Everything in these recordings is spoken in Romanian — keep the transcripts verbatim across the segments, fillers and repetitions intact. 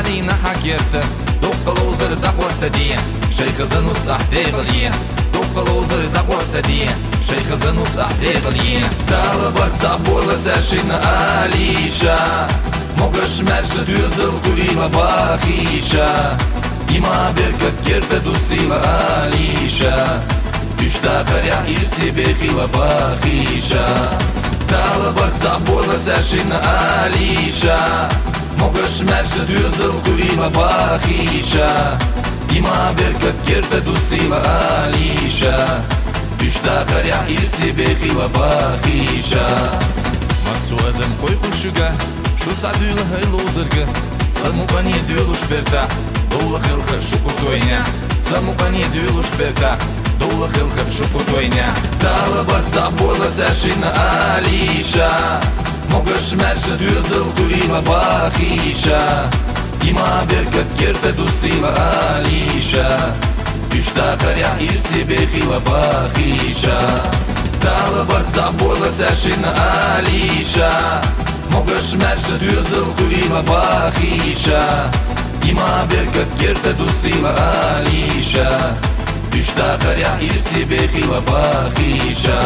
علينا حكيرته دق الوزر دقوة دي شيخ زنوس أحبيب ليه دق الوزر دقوة دي شيخ زنوس أحبيب ليه طالبت زعبولة زاشين آليشا مقش مرش دوزل قويمة باخيشا إما بركت كرت دوسيلة آليشا تشتاق ريح يرسي بخيلة باخيشا طالبت زعبولة زاشين آليشا مقش مرش دوزل قويمة باخيشا إما بركت كرت دوسيلة آليشا تشتاق ريح يرسي بخيلة باخيشا مسودم كوي خشوغا شو سعدو لها اللوزرغا سموغاني دولوش برتا دولا خلخر شوكو توينيا سموغاني دولوش برتا دولا خلخر شوكو توينيا طالبت زعبولة زاشين آليشا مقش مرش دوزل قويمة باخيشا إما بركت كرت دوسيلة آليشا تشتاق ريح يرسي بخيلة باخيشا طالبت زعبولة زاشين آليشا مقش مرش دوزل قويمة باخيشا إما بركت كرت دوسيلة آليشا تشتاق ريح يرسي بخيلة باخيشا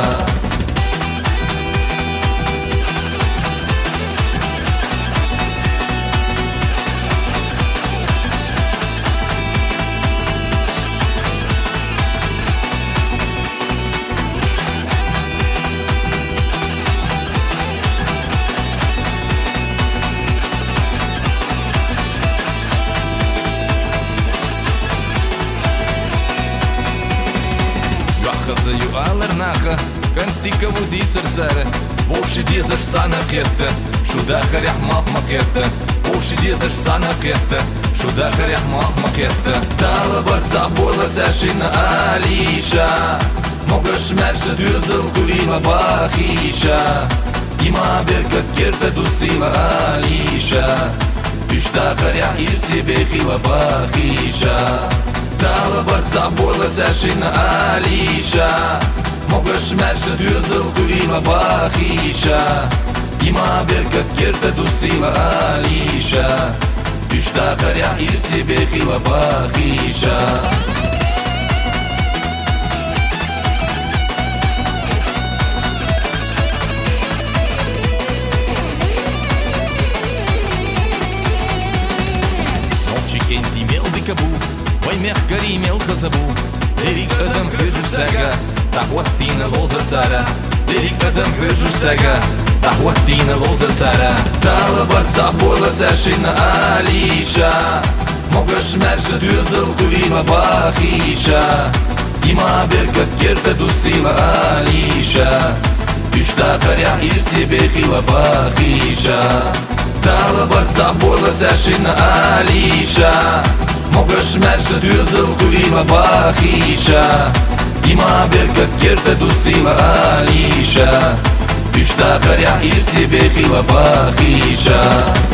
Zăiu alărnacă Cantică vudi sărsără Boși dezăși sană qetă Shudacă reah maq maqetă Boși dezăși sană qetă Shudacă reah maq maqetă Talabart za'bolă zashina Alisha Moqash mersh düzıl qulima baxisha Ima berkat kerta dusila Alisha Tüştaqa reah irsi bekhila baxisha طالبت زعبولة زاشين آليشا مقش مرش دوزل قويمة باخيشا إما بركت كرت دوسيلة آليشا تشتاق ريح يرسي بخيلة باخيشا Nopci kenti mel bikabu Ой, мягкари мелко забу Дерик адам хыжуш сага Тахваттина лоза цара Дерик адам хыжуш сага Тахваттина лоза цара Талабат зa'bolă zashina Alisha Moqash mersh düzıl qulima baxisha Ima berkat kerta dusila Alisha Tüştaqa reah yirsi bekhila baxisha Talabat za'bolă zashina Alisha Moqash mersh düzıl qulima baxisha Ima berkat kerta dusila Alisha Tüştaqa reah yirsi bekhila baxisha